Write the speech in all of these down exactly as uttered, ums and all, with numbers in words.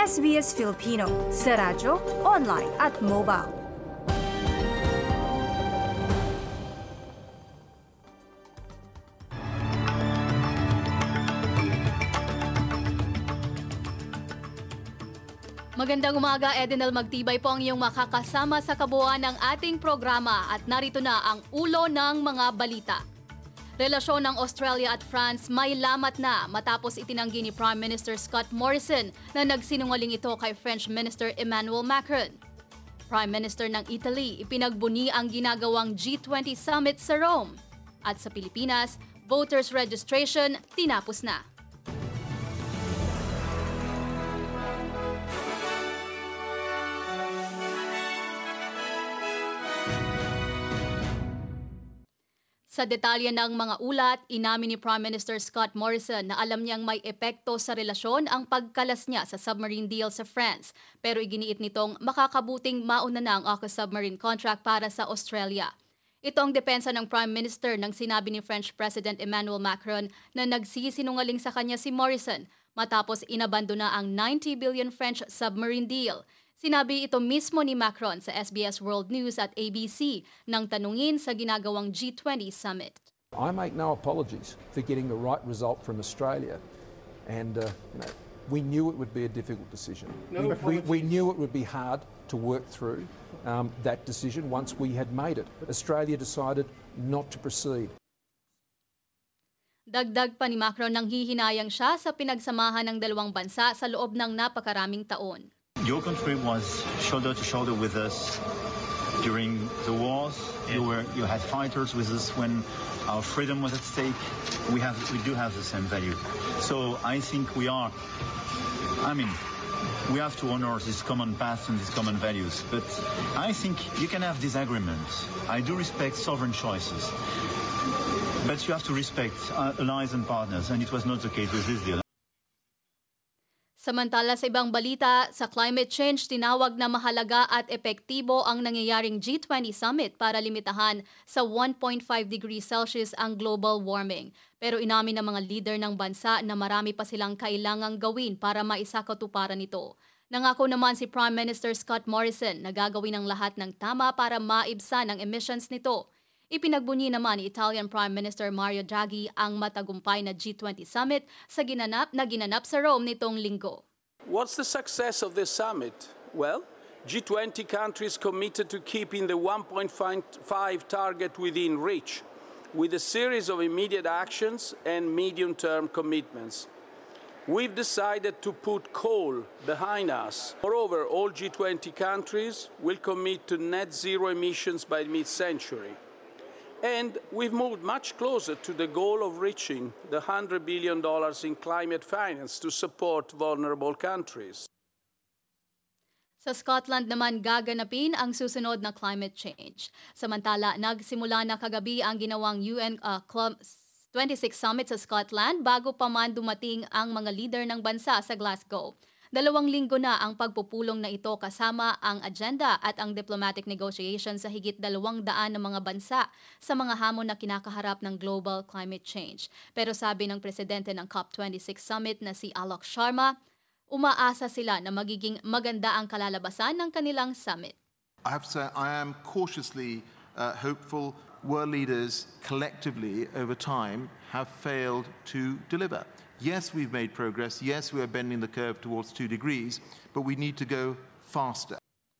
S B S Filipino sa radyo, online at mobile. Magandang umaga, Edenal Magtibay po ang iyong makakasama sa kabuuan ng ating programa at narito na ang ulo ng mga balita. Relasyon ng Australia at France may lamat na matapos itinanggi ni Prime Minister Scott Morrison na nagsinungaling ito kay French Minister Emmanuel Macron. Prime Minister ng Italy ipinagbuni ang ginagawang G twenty Summit sa Rome. At sa Pilipinas, voters registration tinapos na. Sa detalye ng mga ulat, inamin ni Prime Minister Scott Morrison na alam niyang may epekto sa relasyon ang pagkalas niya sa submarine deal sa France, pero iginiit nitong makakabuting mauna na ang AUKUS submarine contract para sa Australia. Ito ang depensa ng Prime Minister nang sinabi ni French President Emmanuel Macron na nagsisinungaling sa kanya si Morrison matapos inabandona ang ninety billion French submarine deal. Sinabi ito mismo ni Macron sa S B S World News at A B C nang tanungin sa ginagawang G twenty Summit. I make no apologies for getting the right result from Australia, and uh, you know, we knew it would be a difficult decision. No we, we, we knew it would be hard to work through um, that decision once we had made it. Australia decided not to proceed. Dagdag pa ni Macron nang hihinayang siya sa pinagsamahan ng dalawang bansa sa loob ng napakaraming taon. Your country was shoulder to shoulder with us during the wars. You were, you had fighters with us when our freedom was at stake. We have, we do have the same value. So I think we are, I mean, we have to honor this common path and these common values. But I think you can have disagreements. I do respect sovereign choices. But you have to respect uh, allies and partners, and it was not the case with this deal. Samantala sa ibang balita, sa climate change tinawag na mahalaga at epektibo ang nangyayaring G twenty Summit para limitahan sa one point five degrees Celsius ang global warming. Pero inamin ng mga leader ng bansa na marami pa silang kailangang gawin para maisakatuparan ito. Nangako naman si Prime Minister Scott Morrison na gagawin ang lahat ng tama para maibsan ang emissions nito. Ipinagbunyi naman ni Italian Prime Minister Mario Draghi ang matagumpay na G twenty Summit sa ginanap na ginanap sa Rome nitong linggo. What's the success of this summit? Well, G twenty countries committed to keeping the one point five target within reach, with a series of immediate actions and medium-term commitments. We've decided to put coal behind us. Moreover, all G twenty countries will commit to net zero emissions by mid-century. And we've moved much closer to the goal of reaching the one hundred billion dollars in climate finance to support vulnerable countries. Sa Scotland naman gaganapin ang susunod na climate change. Samantala, nagsimula na kagabi ang ginawang U N uh, twenty-six Summit sa Scotland bago pa man dumating ang mga leader ng bansa sa Glasgow. Dalawang linggo na ang pagpupulong na ito kasama ang agenda at ang diplomatic negotiations sa higit dalawang daan ng mga bansa sa mga hamon na kinakaharap ng global climate change. Pero sabi ng presidente ng COP twenty-six Summit na si Alok Sharma, umaasa sila na magiging maganda ang kalalabasan ng kanilang summit. I have to say I am cautiously uh, hopeful. World leaders collectively over time have failed to deliver. Yes, we've made progress. Yes, we are bending the curve towards two degrees, but we need to go faster.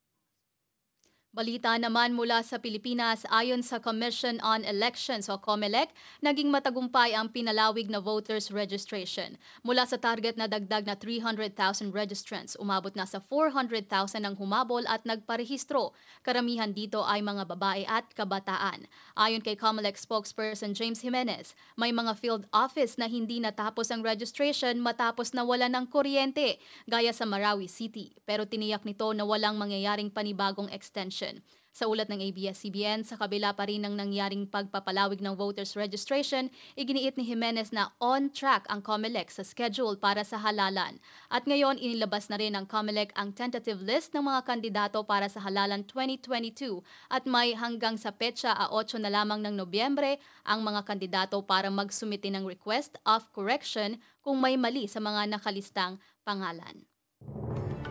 Balita naman mula sa Pilipinas, ayon sa Commission on Elections o COMELEC, naging matagumpay ang pinalawig na voters registration. Mula sa target na dagdag na three hundred thousand registrants, umabot na sa four hundred thousand ang humabol at nagparehistro. Karamihan dito ay mga babae at kabataan. Ayon kay COMELEC spokesperson James Jimenez, may mga field office na hindi natapos ang registration matapos nawala ng kuryente, gaya sa Marawi City. Pero tiniyak nito na walang mangyayaring panibagong extension. Sa ulat ng A B S C B N, sa kabila pa rin ng nangyaring pagpapalawig ng voters registration, iginiit ni Jimenez na on track ang COMELEC sa schedule para sa halalan. At ngayon, inilabas na rin ng COMELEC ang tentative list ng mga kandidato para sa halalan twenty twenty-two at may hanggang sa petsa eight na lamang ng Nobyembre ang mga kandidato para magsumite ng request of correction kung may mali sa mga nakalistang pangalan.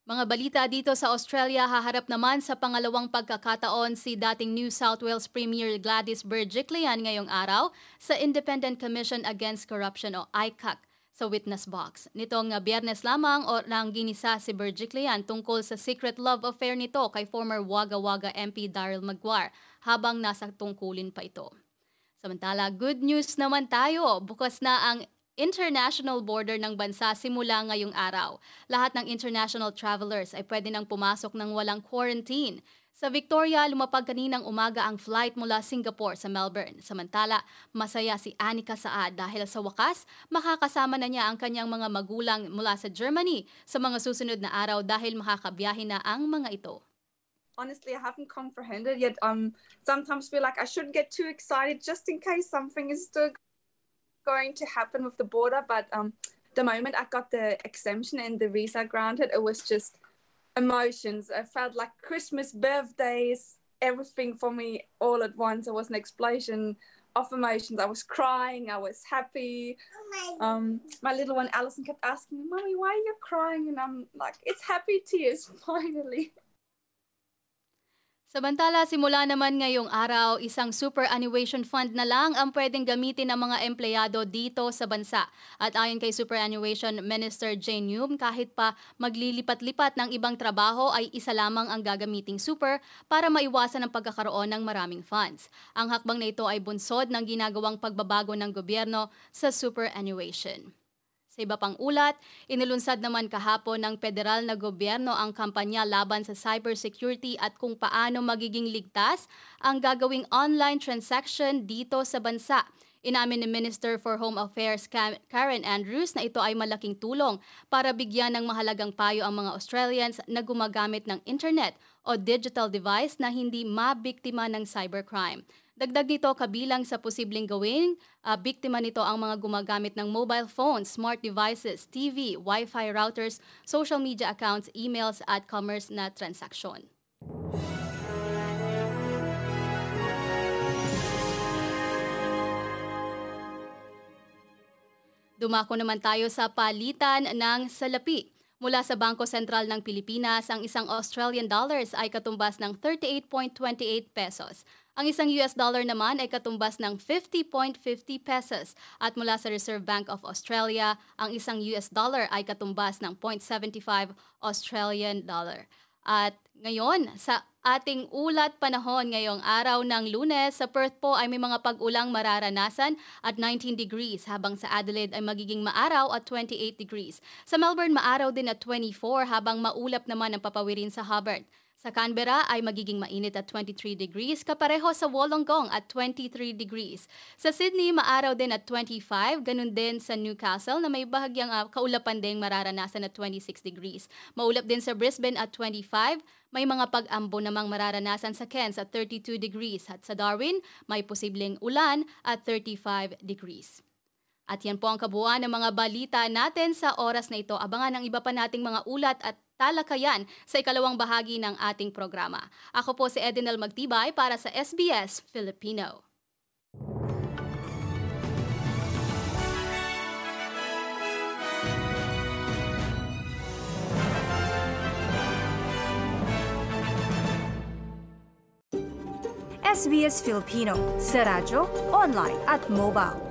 Mga balita dito sa Australia, haharap naman sa pangalawang pagkakataon si dating New South Wales Premier Gladys Berejiklian ngayong araw sa Independent Commission Against Corruption o I C A C sa witness box. Nitong Biyernes lamang o nang ginisa si Berejiklian tungkol sa secret love affair nito kay former Wagga Wagga M P Daryl Maguire habang nasa tungkulin pa ito. Samantala, good news naman tayo. Bukas na ang international border ng bansa simula ngayong araw. Lahat ng international travelers ay pwede nang pumasok ng walang quarantine. Sa Victoria, lumapag kaninang umaga ang flight mula Singapore sa Melbourne. Samantala, masaya si Anika Saad dahil sa wakas, makakasama na niya ang kanyang mga magulang mula sa Germany sa mga susunod na araw dahil makakabiyahe na ang mga ito. Honestly, I haven't comprehended yet. Um, sometimes feel like I shouldn't get too excited just in case something is still going to happen with the border, but um, the moment I got the exemption and the visa granted, it was just emotions. I felt like Christmas, birthdays, everything for me all at once. It was an explosion of emotions. I was crying, I was happy. Um, my little one Alison kept asking me, "Mommy, why are you crying?" And I'm like, it's happy tears, finally. Samantala, simula naman ngayong araw, isang superannuation fund na lang ang pwedeng gamitin ng mga empleyado dito sa bansa. At ayon kay Superannuation Minister Jane Hume, kahit pa maglilipat-lipat ng ibang trabaho ay isa lamang ang gagamiting super para maiwasan ang pagkakaroon ng maraming funds. Ang hakbang na ito ay bunsod ng ginagawang pagbabago ng gobyerno sa superannuation. Sa iba pang ulat, inilunsad naman kahapon ng federal na gobyerno ang kampanya laban sa cybersecurity at kung paano magiging ligtas ang gagawing online transaction dito sa bansa. Inamin ni Minister for Home Affairs Karen Andrews na ito ay malaking tulong para bigyan ng mahalagang payo ang mga Australians na gumagamit ng internet o digital device na hindi mabiktima ng cybercrime. Dagdag nito, kabilang sa posibleng gawin, uh, biktima nito ang mga gumagamit ng mobile phones, smart devices, T V, Wi-Fi routers, social media accounts, emails at commerce na transaksyon. Dumako naman tayo sa palitan ng salapi. Mula sa Bangko Sentral ng Pilipinas, ang isang Australian dollars ay katumbas ng thirty-eight point two eight pesos. Ang isang U S dollar naman ay katumbas ng fifty point five zero pesos. At mula sa Reserve Bank of Australia, ang isang U S dollar ay katumbas ng zero point seven five Australian dollar. At ngayon, sa ating ulat panahon ngayong araw ng Lunes, sa Perth po ay may mga pag-ulang mararanasan at nineteen degrees, habang sa Adelaide ay magiging maaraw at twenty-eight degrees. Sa Melbourne, maaraw din at twenty-four, habang maulap naman ang papawirin sa Hobart. Sa Canberra ay magiging mainit at twenty-three degrees, kapareho sa Wollongong at twenty-three degrees. Sa Sydney, maaraw din at twenty-five, ganun din sa Newcastle na may bahagyang uh, kaulapan din mararanasan at twenty-six degrees. Maulap din sa Brisbane at twenty-five, may mga pag-ambo namang mararanasan sa Cairns at thirty-two degrees. At sa Darwin, may posibleng ulan at thirty-five degrees. At yan po ang kabuuan ng mga balita natin sa oras na ito. Abangan ang iba pa nating mga ulat at talakayan sa ikalawang bahagi ng ating programa. Ako po si Edinel Magtibay para sa S B S Filipino. S B S Filipino sa radyo, online at mobile.